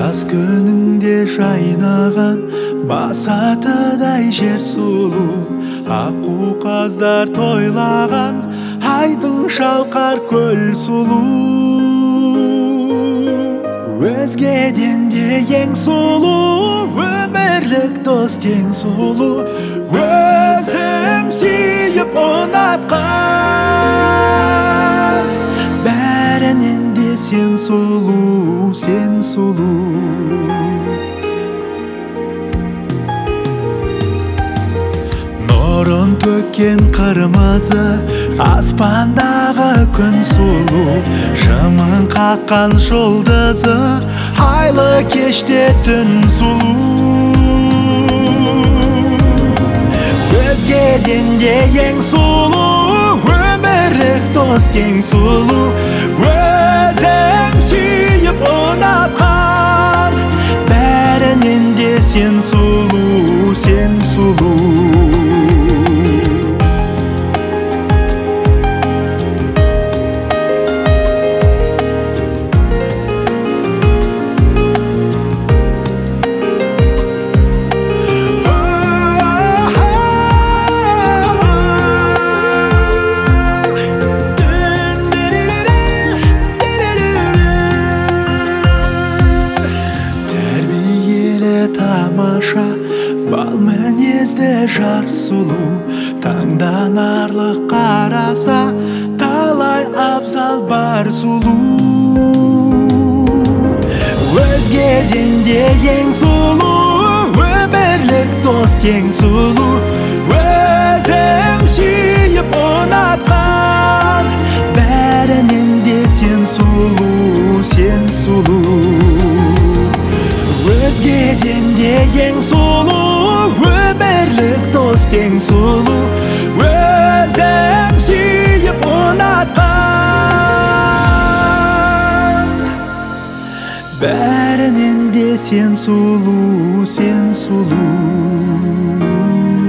Жаз күніңде жайнаған басатыдай жер сұлу, аққу қаздар тойлаған айдың шалқар көл сұлу. Өзгеден де ең сұлу, өмірлік дос тең сұлу, өзім сүйіп ұнатқан. Бәрінен де сен сұлу, сен сұлу. Нұрын төккен қырмызы, аспандағы күн сұлу, жымың қаққан жұлдызы, айлы кеште түн сұлу. Өзгеден де ең сұлу, өмірлік дос тең сұлу, өзім сүйіп ұнатқан. Бәрінен де сен сұлу, сен сұлу. Тамаша бал мінезді жар сұлу, таңданарлық қараса талай абзал бар сұлу. Өзгеден де ең сұлу, өмірлік дос тең сұлу, өзім сүйіп ұнатқан. Бәрінен де сен сұлу, сен сұлу. Өзгеден де ең сұлу, өмірлік дос тең сұлу, өзім сүйіп ұнатқан. Бәрінен де сен сұлу, сен сұлу.